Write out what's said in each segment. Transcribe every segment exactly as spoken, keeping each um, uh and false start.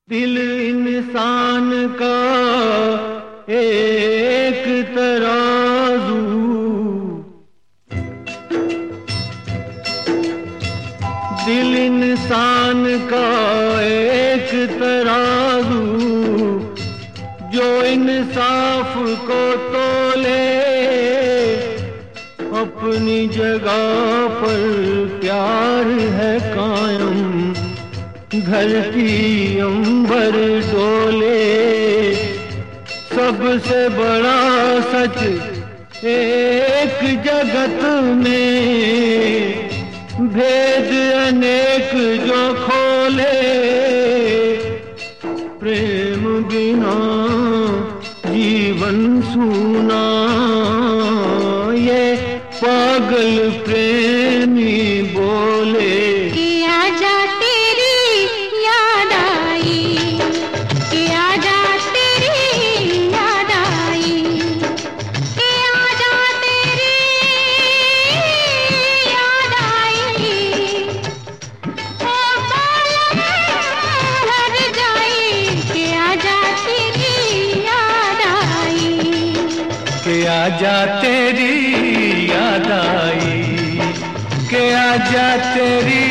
दिल इंसान का एक तराजू, दिल इंसान का एक तराजू, जो इंसाफ को तोले अपनी जगह पर प्यार है कायम, धरती अंबर डोले। सबसे बड़ा सच एक जगत में, भेद अनेक जो खोले। प्रेम बिना जीवन सूना, ये पागल प्रेमी बोले। के आजा तेरी याद आई, के आजा तेरी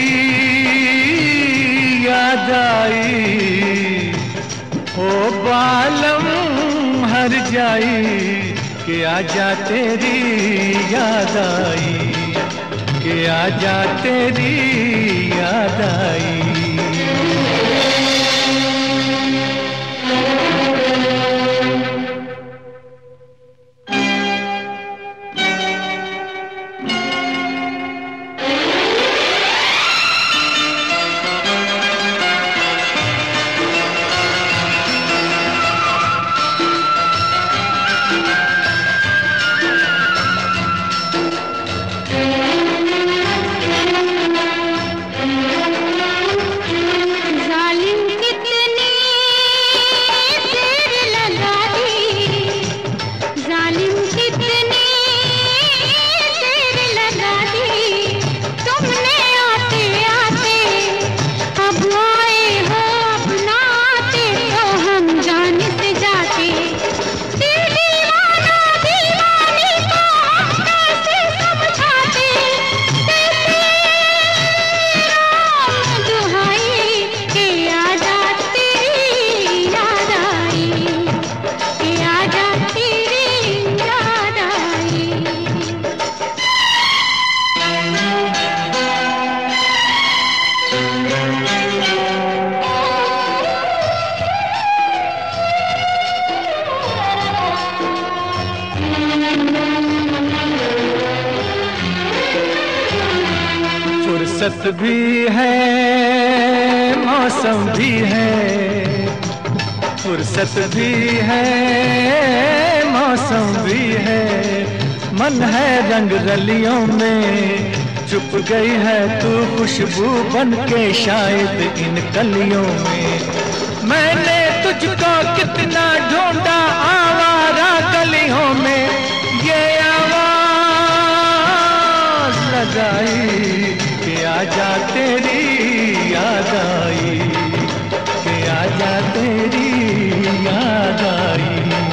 याद आई, ओ बालम हर जाई। के आजा तेरी याद आई, के आजा तेरी याद आई। फुर्सत भी है, मौसम भी है, फुर्सत भी है, मौसम भी है। मन है रंग रलियों में, चुप गई है तू खुशबू बन के शायद इन कलियों में। मैंने तुझको कितना ढूंढा आवारा गलियों में, ये आवाज लगाई कि आजा तेरी याद आई, कि आजा तेरी याद आई।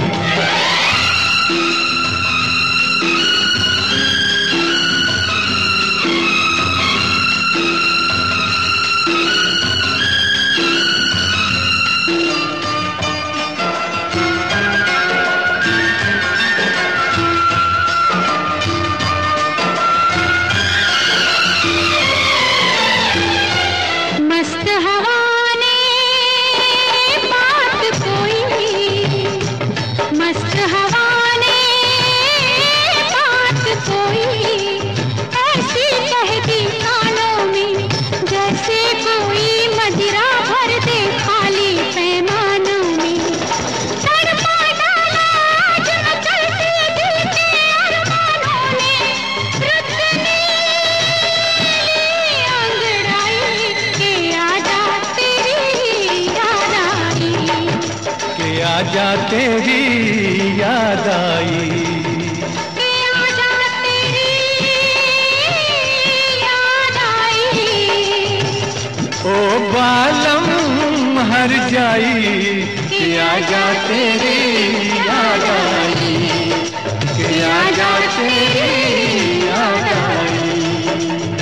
आजा तेरी याद आई, के आजा तेरी याद आई। ओ बालम हर भर जाई कि आजा तेरी याद आई, कि आजा तेरी याद आई।